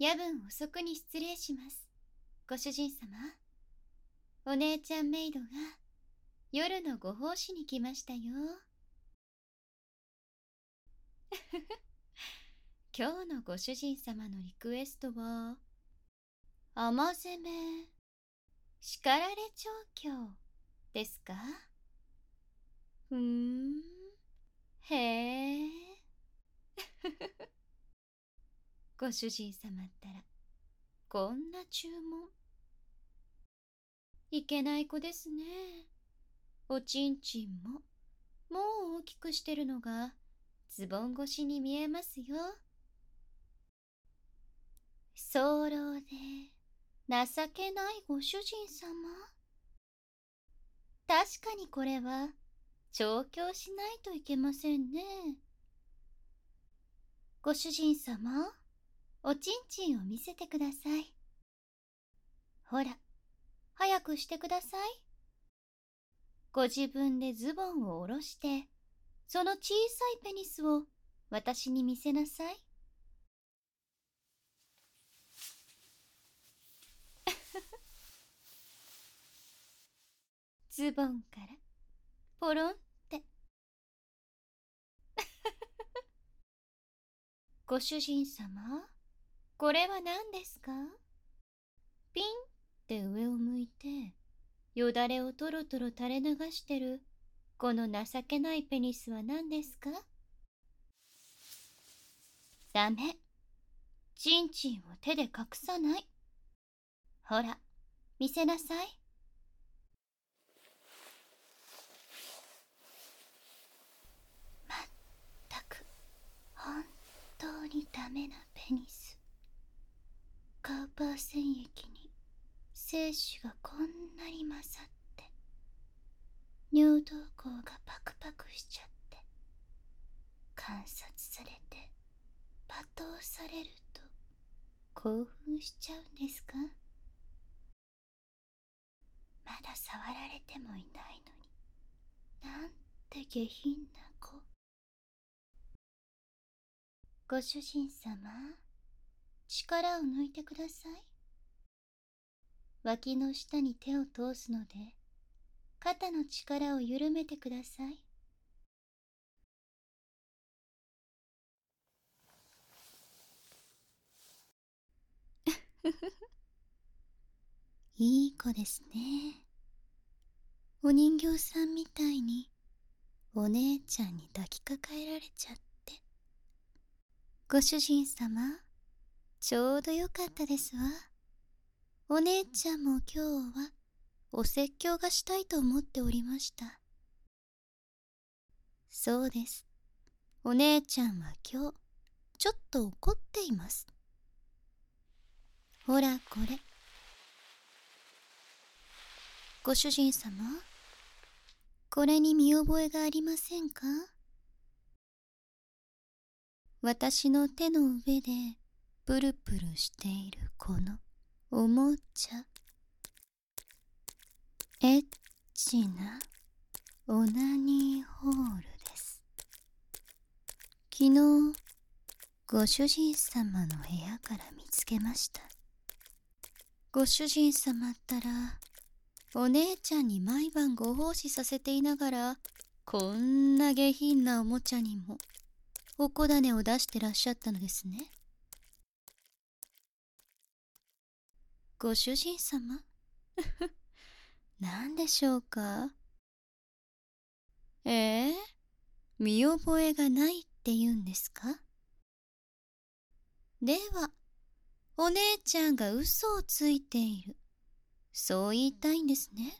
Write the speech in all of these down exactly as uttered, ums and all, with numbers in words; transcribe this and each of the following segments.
夜分遅くに失礼します。ご主人様。お姉ちゃんメイドが夜のご奉仕に来ましたよ。今日のご主人様のリクエストは、甘攻め、叱られ調教ですか？ふーん、へえ。ご主人様ったら、こんな注文。いけない子ですね。おちんちんも、もう大きくしてるのが、ズボン越しに見えますよ。早漏で、情けないご主人様。確かにこれは、調教しないといけませんね。ご主人様、おちんちんを見せてください。ほら、早くしてください。ご自分でズボンを下ろして、その小さいペニスを私に見せなさい。ズボンからポロンって。ご主人様、これは何ですか？ピンって上を向いて、よだれをトロトロ垂れ流してる、この情けないペニスは何ですか？ダメ。チンチンを手で隠さない。ほら、見せなさい。まったく、本当にダメなペニス。カウパー腺液に精子がこんなに混ざって、尿道口がパクパクしちゃって、観察されて罵倒されると興奮しちゃうんですか？まだ触られてもいないのに、なんて下品な子。ご主人様、力を抜いてください。脇の下に手を通すので、肩の力を緩めてください。いい子ですね。お人形さんみたいにお姉ちゃんに抱きかかえられちゃって。ご主人様、ちょうどよかったですわ。お姉ちゃんも今日はお説教がしたいと思っておりました。そうです。お姉ちゃんは今日ちょっと怒っています。ほらこれ。ご主人様、これに見覚えがありませんか？私の手の上でプルプルしているこのおもちゃ。エッチなオナニーホールです。昨日、ご主人様の部屋から見つけました。ご主人様ったら、お姉ちゃんに毎晩ご奉仕させていながら、こんな下品なおもちゃにもおこだねを出してらっしゃったのですね。ご主人様何でしょうか？ええ、見覚えがないって言うんですか？では、お姉ちゃんが嘘をついている。そう言いたいんですね。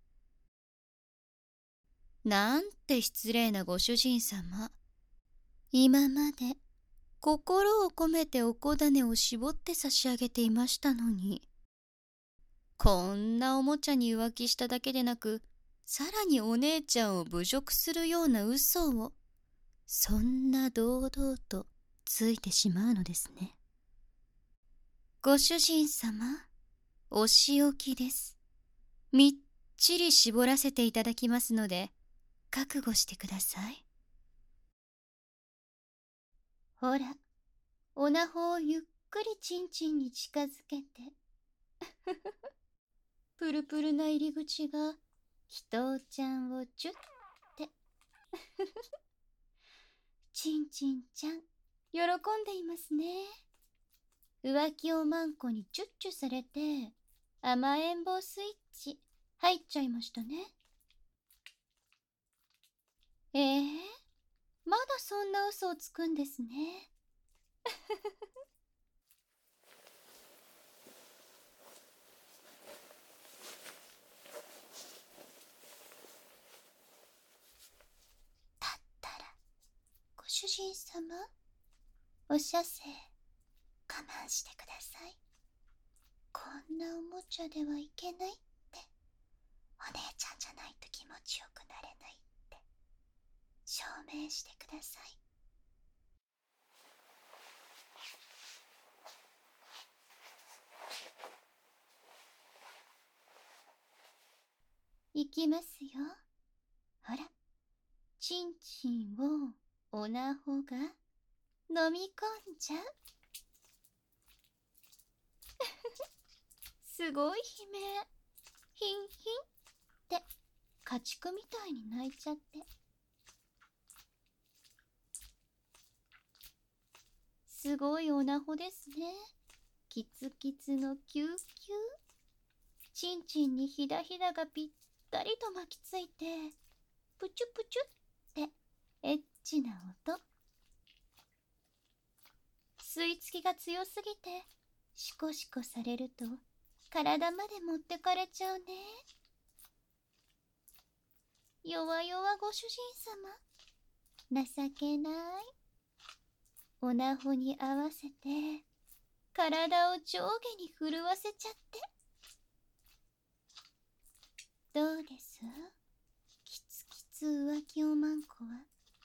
なんて失礼なご主人様。今まで心を込めておこだねを絞って差し上げていましたのに。こんなおもちゃに浮気しただけでなく、さらにお姉ちゃんを侮辱するような嘘を、そんな堂々とついてしまうのですね。ご主人様、お仕置きです。みっちり絞らせていただきますので、覚悟してください。ほら、おなほをゆっくりちんちんに近づけてプルプルな入り口が祈祷ちゃんをチュッてちんちんちゃん喜んでいますね。浮気おまんこにチュッチュされて甘えん坊スイッチ入っちゃいましたね。ええー、まだそんな嘘をつくんですね。だったらご主人様、お射精我慢してください。こんなおもちゃではいけないってお姉ちゃんじゃないと気持ちよくなれないって証明してください。いきますよ。ほら、ちんちんをおなほが飲み込んじゃう。すごい悲鳴。ヒンヒンって家畜みたいに泣いちゃって。すごいおなほですね。キツキツのキューキュー。ちんちんにひだひだがぴったりと巻きついて、プチュプチュってエッチな音。吸い付きが強すぎてシコシコされると体まで持ってかれちゃうね。弱々ご主人様、情けない。おなほに合わせて体を上下に震わせちゃって。どうです？キツキツ浮気おまんこは。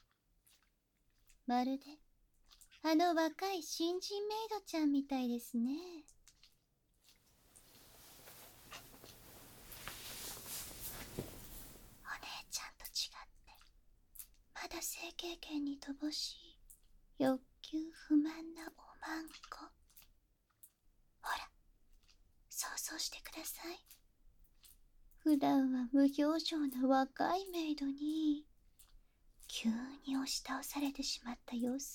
まるであの若い新人メイドちゃんみたいですね。お姉ちゃんと違ってまだ性経験に乏しい欲求不満なおまんこ。ほら、想像してください。普段は無表情な若いメイドに急に押し倒されてしまった様子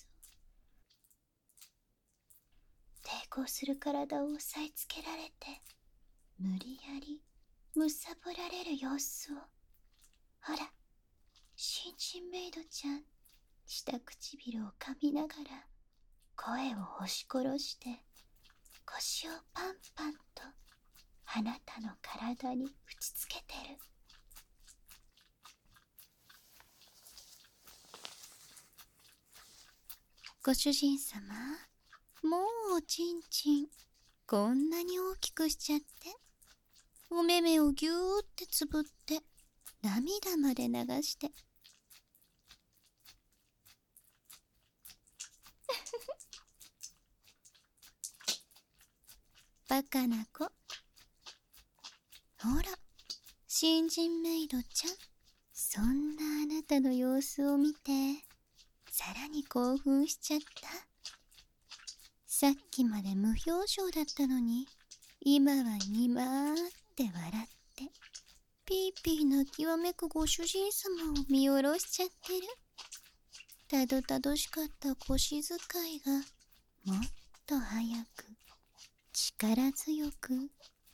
を、抵抗する体を押さえつけられて無理やりむさぼられる様子を。ほら、新人メイドちゃん下唇を噛みながら声を押し殺して腰をパンパンとあなたの体に打ちつけてる。ご主人様、もうおちんちんこんなに大きくしちゃって、お目目をぎゅーってつぶって涙まで流してバカな子。ほら、新人メイドちゃん、そんなあなたの様子を見てさらに興奮しちゃった。さっきまで無表情だったのに今はにまーって笑ってピーピー泣きわめくご主人様を見下ろしちゃってる。たどたどしかった腰使いがもっと早く力強く。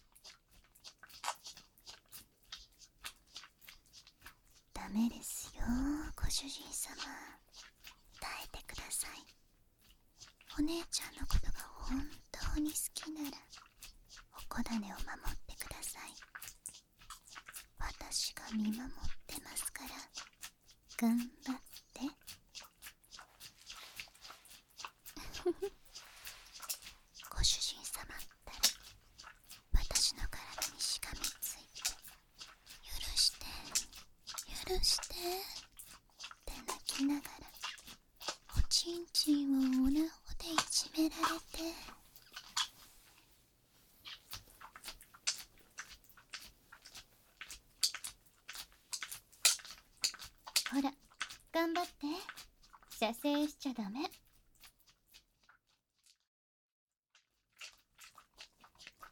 ダメですよ、ご主人様。耐えてください。お姉ちゃんのことが本当に好きならお子種を守ってください。私が見守ってますから頑張って。ご主人様ったら私の体にしがみついて許して許してって泣きながらおちんちんをおなほでいじめられて。ほら、頑張って。射精しちゃダメ。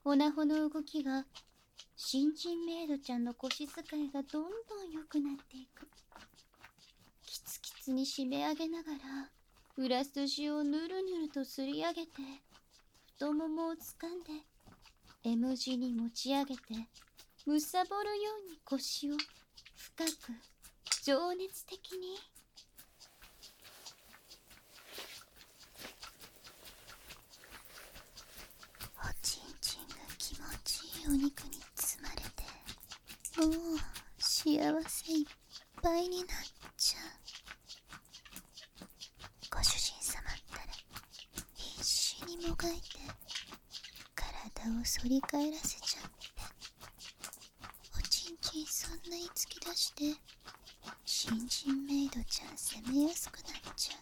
オナホの動きが、新人メイドちゃんの腰使いがどんどん良くなっていく。キツキツに締め上げながら、裏筋をぬるぬるとすり上げて、太ももを掴んで、M 字に持ち上げて、むさぼるように腰を深く、情熱的に。おちんちんが気持ちいいお肉に包まれて、もう幸せいっぱいになっちゃう。ご主人様ったら必死にもがいて体を反り返らせちゃって、おちんちんそんなに突き出して新人メイドちゃん攻めやすくなっちゃう。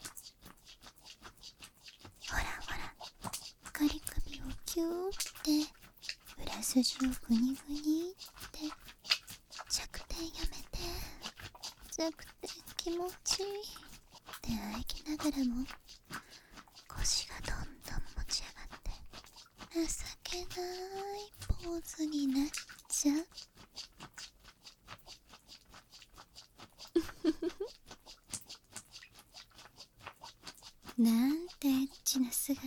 ほらほら、カリ首をキューって裏筋をグニグニって弱点やめて、弱点気持ちいいってあえぎながらも腰がどんどん持ち上がって情けないポーズになっちゃう。なんてエッチな姿。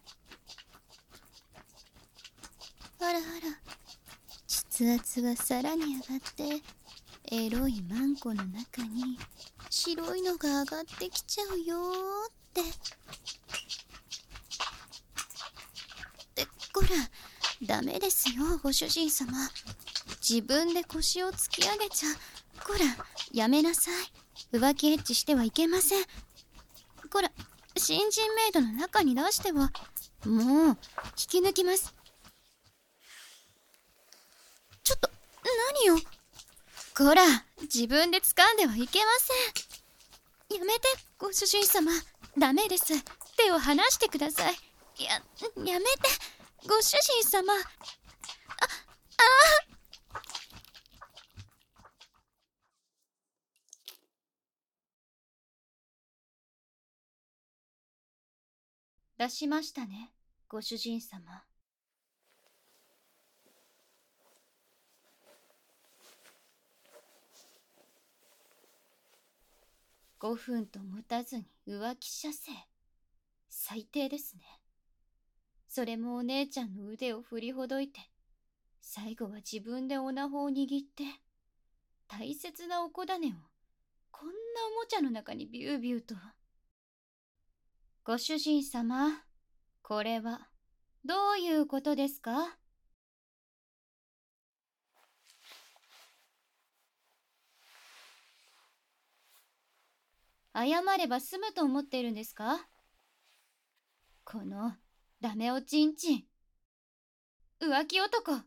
あらあら、筆圧がさらに上がってエロいマンコの中に白いのが上がってきちゃうよーって。ってこら、ダメですよご主人様。自分で腰を突き上げちゃ。こら、やめなさい。浮気エッチしてはいけません。こら、新人メイドの中に出しては。もう引き抜きます。ちょっと何よ。こら、自分で掴んではいけません。やめてご主人様、ダメです。手を離してください。や、やめてご主人様。あ、あー出しましたねご主人様。ごふんと持たずに浮気射精。最低ですね。それもお姉ちゃんの腕を振りほどいて、最後は自分でオナホを握って、大切なおこだねをこんなおもちゃの中にビュービューと。ご主人様、これはどういうことですか？謝れば済むと思っているんですか？このダメおちんちん、浮気男。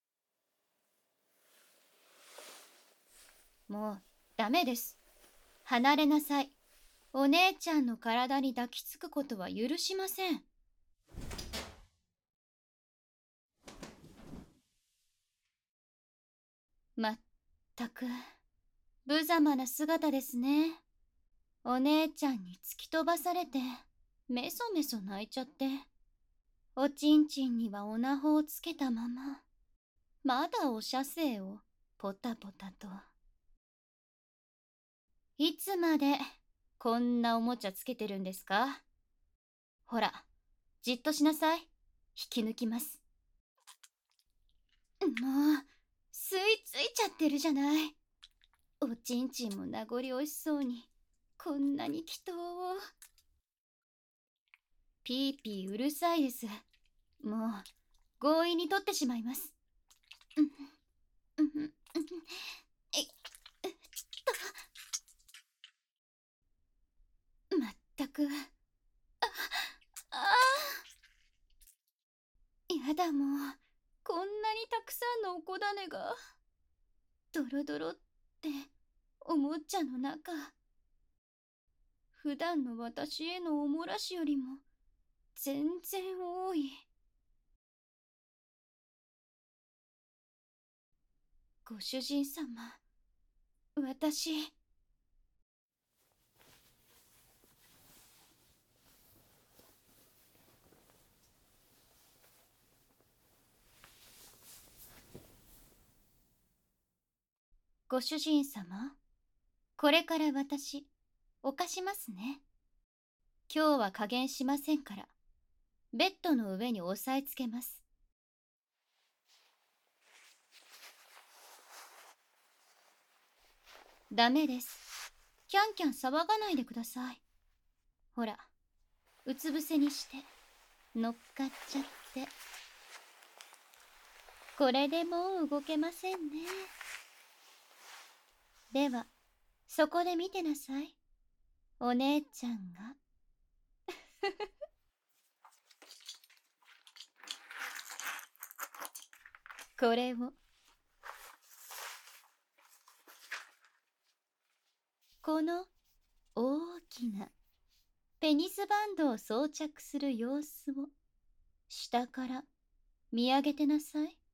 もうダメです。離れなさい。お姉ちゃんの体に抱きつくことは許しません。まったく無様な姿ですね。お姉ちゃんに突き飛ばされてメソメソ泣いちゃって、おちんちんにはオナホをつけたまま、まだお射精をポタポタと。いつまでこんなおもちゃつけてるんですか？ほら、じっとしなさい。引き抜きます。もう吸い付いちゃってるじゃない。おちんちんも名残惜しそうにこんなに祈祷を。ピーピーうるさいです。もう強引に取ってしまいます。うんうんうんうん、えっと、まったく、ああやだ、もうこんなにたくさんのおこだねがドロドロっておもちゃの中。普段の私へのおもらしよりも全然多い。ご主人様、私ご主人様、これから私、犯しますね。今日は加減しませんから、ベッドの上に押さえつけます。ダメです。キャンキャン騒がないでください。ほら、うつ伏せにして、乗っかっちゃって。これでもう動けませんね。では、そこで見てなさい。お姉ちゃんが。これを。この大きなペニスバンドを装着する様子を下から見上げてなさい。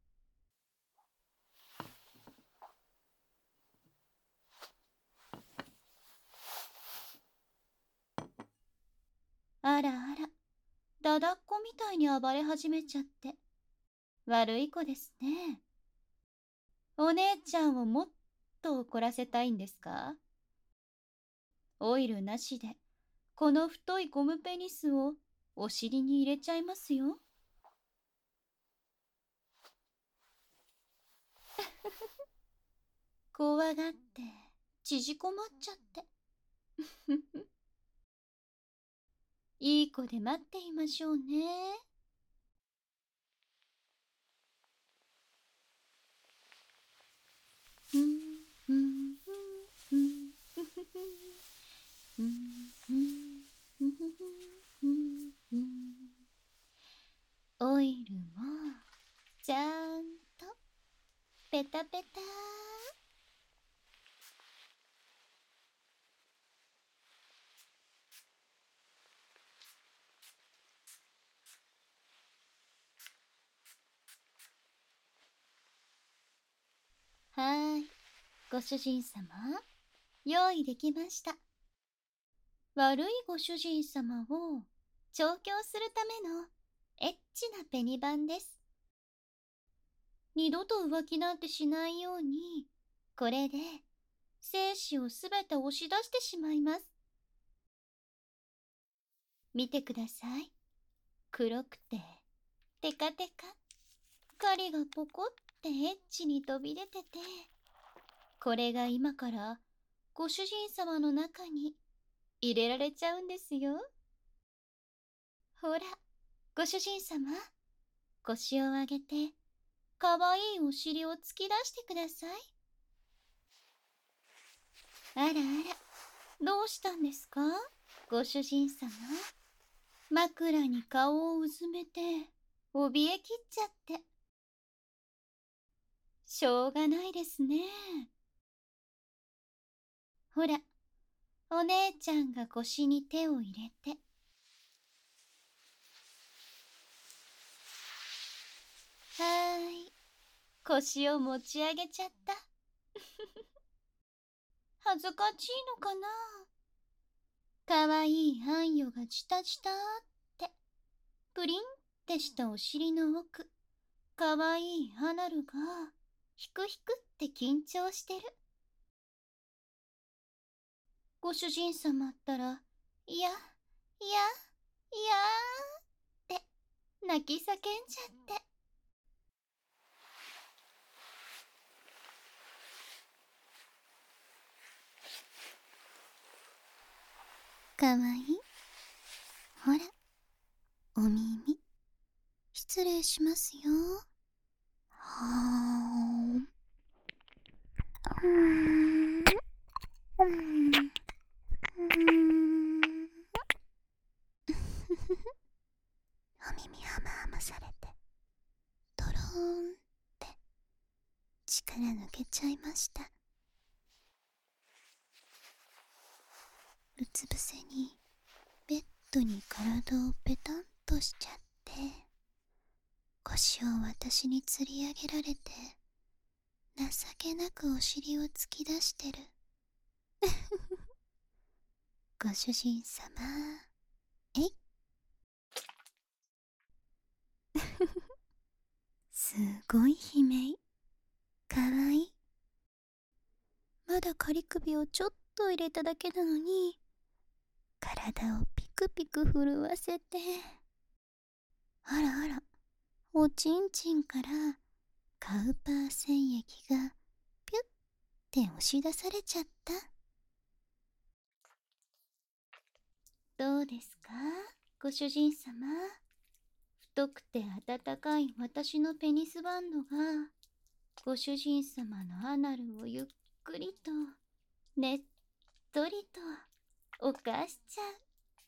あらあら、だだっこみたいに暴れ始めちゃって悪い子ですね。お姉ちゃんをもっと怒らせたいんですか？オイルなしでこの太いゴムペニスをお尻に入れちゃいますよ。怖がって縮こまっちゃっていい子で待っていましょうね。オイルもちゃんとペタペタ。はーい、ご主人様、用意できました。悪いご主人様を調教するためのエッチなペニバンです。二度と浮気なんてしないように、これで精子をすべて押し出してしまいます。見てください。黒くてテカテカ、針がポコってエッチに飛び出てて、これが今からご主人様の中に入れられちゃうんですよ。ほら、ご主人様、腰を上げてかわいいお尻を突き出してください。あらあら、どうしたんですか、ご主人様。枕に顔をうずめて怯えきっちゃって。しょうがないですね。ほら、お姉ちゃんが腰に手を入れて。はーい、腰を持ち上げちゃった。恥ずかしいのかな。かわいいハンヨがチタチタって、プリンってしたお尻の奥、かわいいアナルがヒクヒクって緊張してる。ご主人様ったら、いや、いや、いやーって泣き叫んじゃって。かわいい。ほら、お耳、失礼しますよ。はーん。うーん。うーん。うーん。お耳ハムハムされて、ドローンって力抜けちゃいました。うつ伏せにベッドに体をペタンとしちゃって、腰を私に吊り上げられて、情けなくお尻を突き出してる。ご主人様、えい。すごい悲鳴。かわいい。 仮首をちょっと入れただけなのに、体をピクピク震わせて、あらあら、おちんちんからカウパー染液がピュッて押し出されちゃった。どうですか、ご主人様。太くて温かい私のペニスバンドがご主人様のアナルをゆっくりとねっとりと犯しちゃう。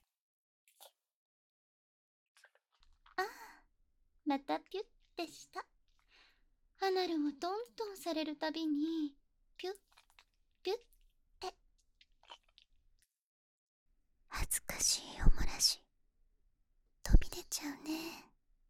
ああ、またピュッてした。アナルをトントンされるたびにピュッピュッて。恥ずかしいおもらし飛び出ちゃうね。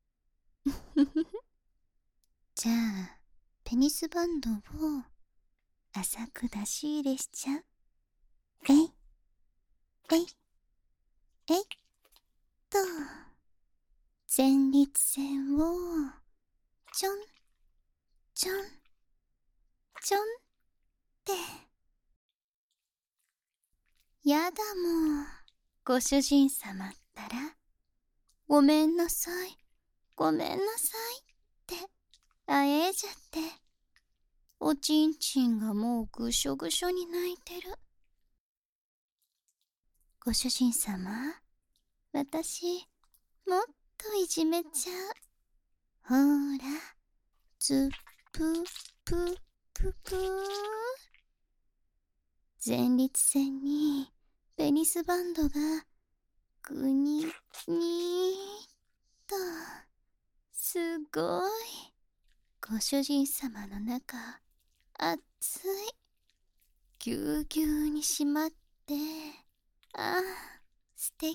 じゃあペニスバンドを浅く出し入れしちゃう。えいえいえいっと、前立腺をちょんちょんちょんって。やだもん、ご主人様ったら、ごめんなさいごめんなさいってあえいじゃって、おちんちんがもうぐしょぐしょに泣いてる。ご主人様、私もっといじめちゃう。ほーら、ズッププププー。前立腺にペニスバンドがぐににーっと。すごい。ご主人様の中熱い。ぎゅうぎゅうにしまって、ああ、素敵。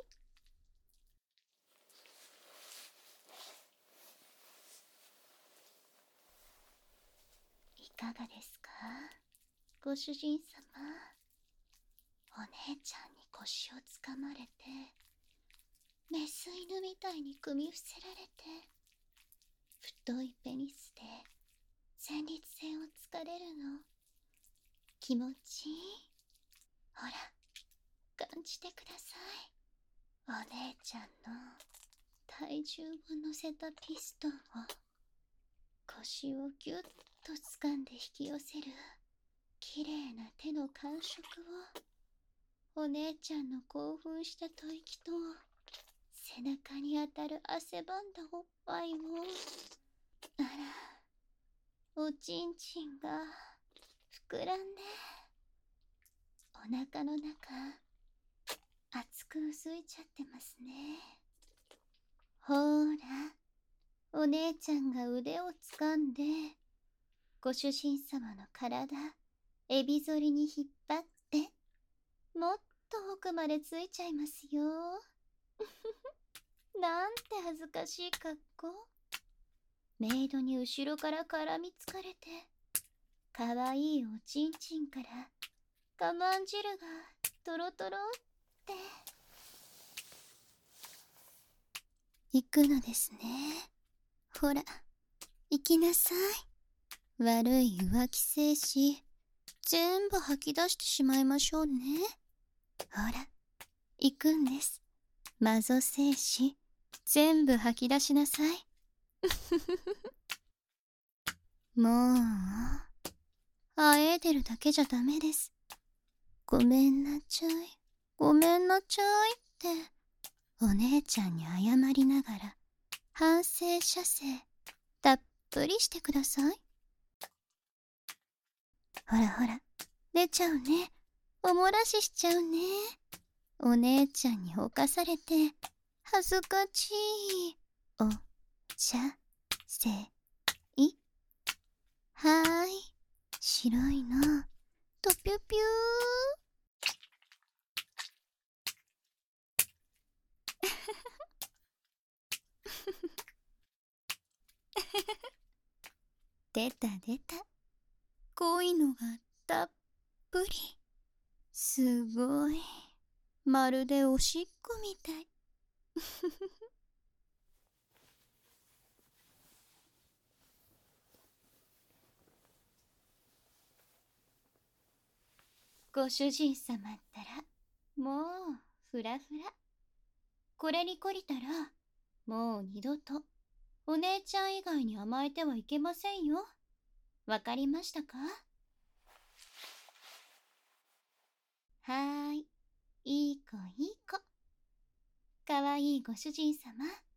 いかがですか、ご主人様。お姉ちゃんに腰をつかまれて、メス犬みたいに組み伏せられて、太いペニスで前立腺をつかれるの気持ちいい。ほら、感じてください。お姉ちゃんの体重を乗せたピストンを腰をぎゅっと掴んで引き寄せるきれいな手の感触を、お姉ちゃんの興奮した吐息と背中に当たる汗ばんだおっぱいを、あら、おちんちんが膨らんで、お腹の中熱く薄いちゃってますね。ほーら、お姉ちゃんが腕を掴んで、ご主人様の体エビ反りに引っ張って、もっと奥までついちゃいますよ。なんて恥ずかしい格好。メイドに後ろから絡みつかれて、かわいいおちんちんから我慢汁がトロトロって行くのですね。ほら、行きなさい。悪い浮気精子全部吐き出してしまいましょうね。ほら、行くんです。マゾ精子全部吐き出しなさい。もうあえいでるだけじゃダメです。ごめんなちゃいごめんなちゃいってお姉ちゃんに謝りながら反省射精たっぷりしてください。ほらほら、出ちゃうね。おもらししちゃうね。お姉ちゃんに侵されて恥ずかしい。お茶せい。はーい、白いのとぴゅぴゅー。出た出た。こういうのがたっぷり。すごい。まるでおしっこみたい。 ご主人様ったら、もう、ふらふら。これに懲りたら、もう二度と、お姉ちゃん以外に甘えてはいけませんよ。わかりましたか？はーい。いい子いい子。かわいいご主人様。